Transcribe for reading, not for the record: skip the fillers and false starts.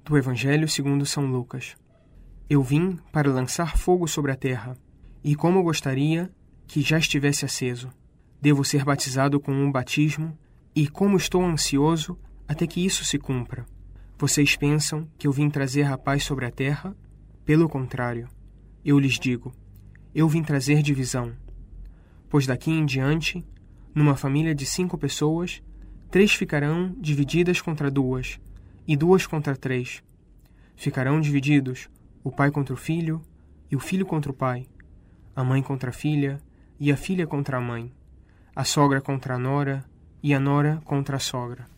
Do Evangelho segundo São Lucas. Eu vim para lançar fogo sobre a terra, e como gostaria que já estivesse aceso. Devo ser batizado com um batismo, e como estou ansioso até que isso se cumpra. Vocês pensam que eu vim trazer a paz sobre a terra? Pelo contrário, eu lhes digo, eu vim trazer divisão. Pois daqui em diante, numa família de 5 pessoas, 3 ficarão divididas contra 2, e 2 contra 3. Ficarão divididos o pai contra o filho, e o filho contra o pai, a mãe contra a filha, e a filha contra a mãe, a sogra contra a nora, e a nora contra a sogra.